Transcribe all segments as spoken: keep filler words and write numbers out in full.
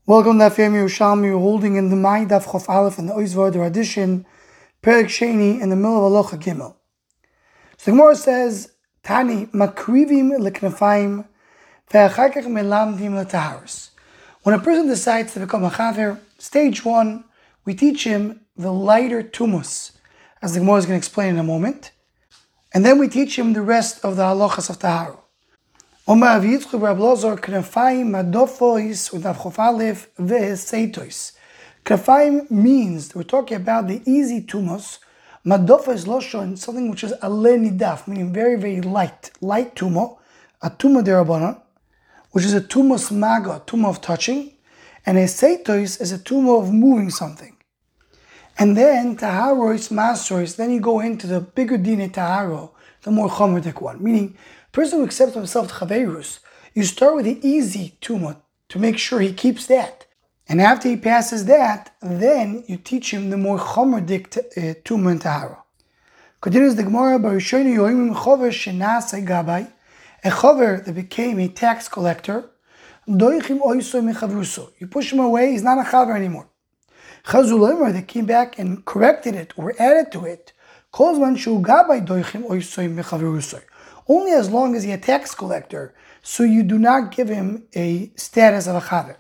Welcome to Daf Yomi Yerushalmi. We're holding in the Mai Daf Chof Aleph in the Oizvod edition, Perek Sheni in the middle of Aloha Gimel. So the Gemara says, Tani makrivim leknefaim ve'achakach melamdim letaharis. When a person decides to become a chaver, stage one, we teach him the lighter tumus, as the Gemara is going to explain in a moment, and then we teach him the rest of the halachas of tahara. Omar Avyitzchu Rab Lozor Knafayim Madofois with Avchof Aleph Ve'Seitois. Knafayim means we're talking about the easy tumos. Madofois Loshon, something which is ale nidaf, meaning very very light, light tumo, a tumo derabana, which is a tumos maga, a tumo of touching, and a seitois is a tumo of moving something. And then taharois masois, then you go into the bigger dine taharo, the more chomerdik one, meaning person who accepts himself to chaverus, you start with the easy tumah to make sure he keeps that. And after he passes that, then you teach him the more chomerdik tumah and tahara. Continues the Gemara, Barishonu yoimim chover shenasei gabay, a chover that became a tax collector, doichim oisoy mechavruso. You push him away, he's not a chaver anymore. Chazulomer, they came back and corrected it or added to it. Kozman shu gabay doichim oisoy mechavruso. Only as long as he's a tax collector, so you do not give him a status of a chaver.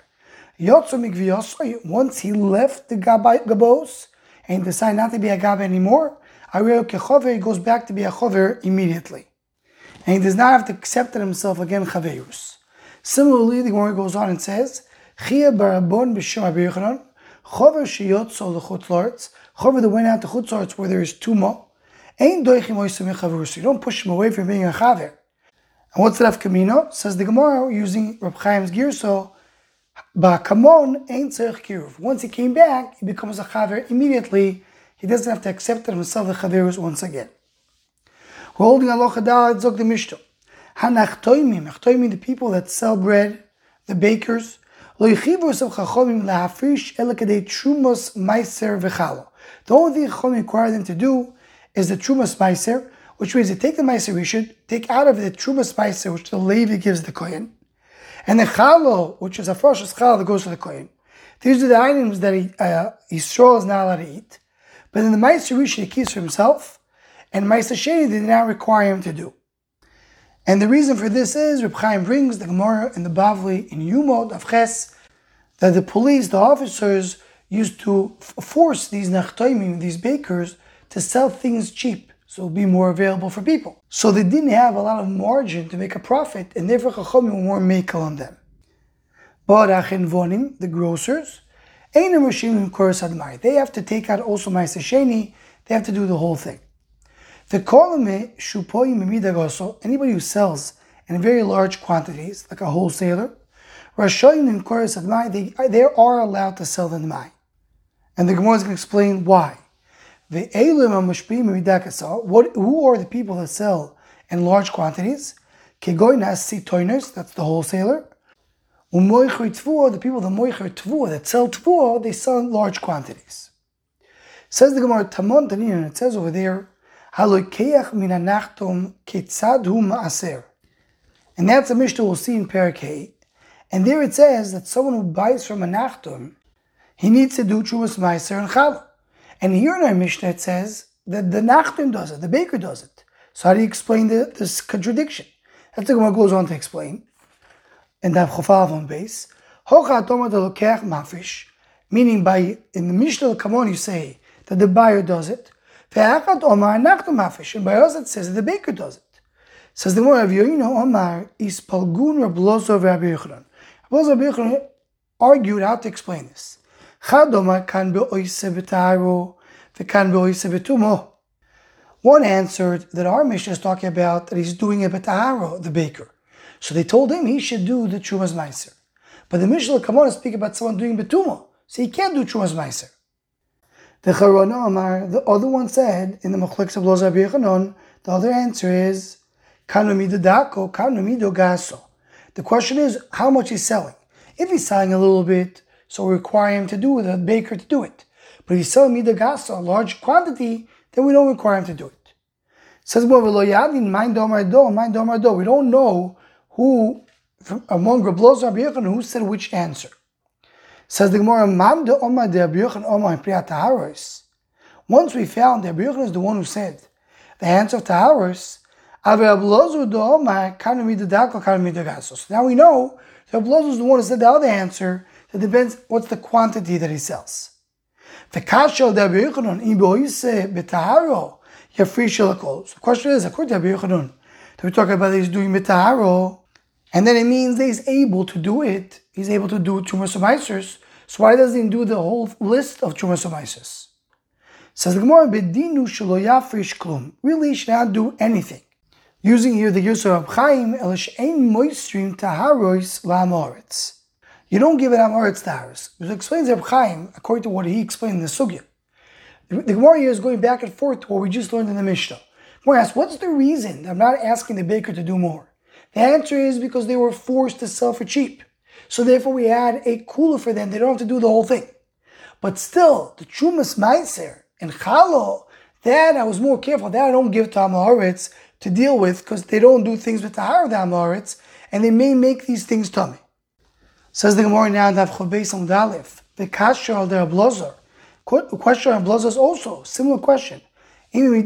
Once he left the gabos and decided not to be a gab anymore, he goes back to be a chover immediately. And he does not have to accept it himself again chaverus. Similarly, the Gemara goes on and says, Chia barabon b'shem Rabbi Yochanan, chover sheyotzo l'chutzlaretz, chover that went out to chutzlaretz where there is tumah, you don't push him away from being a chaver. And what's the Rav Kamino? Says the Gemara using Reb Chaim's girso, Ba'kamon ain't tzarich kiruv. Once he came back, he becomes a chaver immediately. He doesn't have to accept it himself the chaverus once again. We're holding aloha da'at zog the mishto. Hanachtoimim, achtoimim, the people that sell bread, the bakers. Lo yichivu yosav chachomim lahafrish elakadei trumos meiser v'chalo. The only thing chachomim require them to do is the Trumas Meiser, which means to take the Meiser Rishon, take out of the Trumas Meiser, which the Levi gives the Kohen, and the Chalo, which is a Frosh's Chalo that goes to the Kohen. These are the items that he, uh, Yisrael is not allowed to eat, but in the Meiser Rishon he keeps for himself, and Meiser Sheni they did not require him to do. And the reason for this is, Reb Chaim brings the Gemara and the Bavli in Yumot of Ches, that the police, the officers, used to f- force these Nachtoimim, these bakers, to sell things cheap, so it'll be more available for people. So they didn't have a lot of margin to make a profit, and therefore Chachamim were more makel on them. But Achenvonim, the grocers, they have to take out also Ma'aser Sheni, they have to do the whole thing. The kolame shupoim midagoso, anybody who sells in very large quantities, like a wholesaler, Rashoyim and Koros Admai, they they are allowed to sell the Admai. And the Gemara is going to explain why. The what who are the people that sell in large quantities? Kegoinas sitoiners, that's the wholesaler. Umoicher tvua, the people the moicher tvua that sell tvua, they sell in large quantities. Says the Gemara Tamon Tanin, and it says over there, Halokeach min anachtom ketzad hu maaser. And that's a Mishnah we'll see in Perek Hey. And there it says that someone who buys from a nachtom, he needs to do Trumas Meiser and Challah. And here in our Mishnah it says that the Nachtim does it, the baker does it. So how do you explain the, this contradiction? That's the Gemara goes on to explain. And Daf Chof Aleph on base. Hocha Tomar Lokeach Mafish, meaning by in the Mishnah come on you say that the buyer does it. Ve'achat Omar Nachtim Mafish, and by us it says that the baker does it. Says the Gemara, you know Omar is Palgun Rab Lozor Rabbi Yochanan. Rabbi Yochanan argued how to explain this. One answered that our Mishnah is talking about that he's doing a betaharo, the baker. So they told him he should do the Trumas Meiser. But the Mishnah will come on and speak about someone doing betumo, so he can't do Trumas Meiser. The Charona Amar, the other one said in the Machlekes of Loz Rabbi Yochanan, the other answer is Kanu mido dako, kanu mido gaso. The question is how much he's selling. If he's selling a little bit, so we require him to do the baker to do it. But if he's selling me the gas, a large quantity, then we don't require him to do it. Says more we don't know who from among Reb Lozor Rabbi Yochanan who said which answer. Says the Gemara, Man de Omar de Rabbi Yochanan Omar in Priyat Taharos. Once we found that Rabbi Yochanan is the one who said the answer of Taharos, so now we know that Rabbi Lozu is the one who said the other answer. That depends what's the quantity that he sells. The question is, according to Rabbi Yochanan, that we're talking about that he's doing betaharo, and then it means that he's able to do it. He's able to do Trumas U'Maisers. So why doesn't he do the whole list of Trumas U'Maisers? Says the Gemara, Bedinu shelo yafrish klum. Really, he should not do anything. Using here the Yusuf of Chaim, El she'ein moistrim taharos la'amoritz. You don't give it amoritz taharos. It explains Reb Chaim according to what he explained in the sugya. The, the Gemara here is going back and forth to what we just learned in the Mishnah. Gemara asks, what's the reason that I'm not asking the baker to do more? The answer is because they were forced to sell for cheap. So therefore we had a cooler for them. They don't have to do the whole thing. But still, the Trumas Meiser and Chalo, that I was more careful. That I don't give to Amoritz to deal with because they don't do things with Tahar of the Amoritz and they may make these things tummy. Says the Gemara now, Dav Chobeis Amud Aleph, the Kasher al der Blozor. The question on Blozor is also similar question. If we're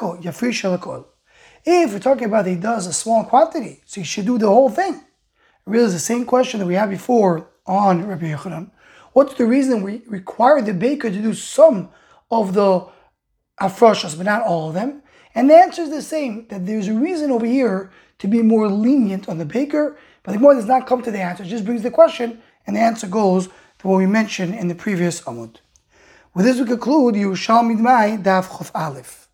talking about that he does a small quantity, so he should do the whole thing. It really is the same question that we had before on Rabbi Yochanan. What's the reason we require the baker to do some of the afroshas, but not all of them? And the answer is the same, that there's a reason over here to be more lenient on the baker, but the Gemara does not come to the answer. It just brings the question, and the answer goes to what we mentioned in the previous Amud. With this we conclude Yerushalmi Dmai Daf Chof Aleph.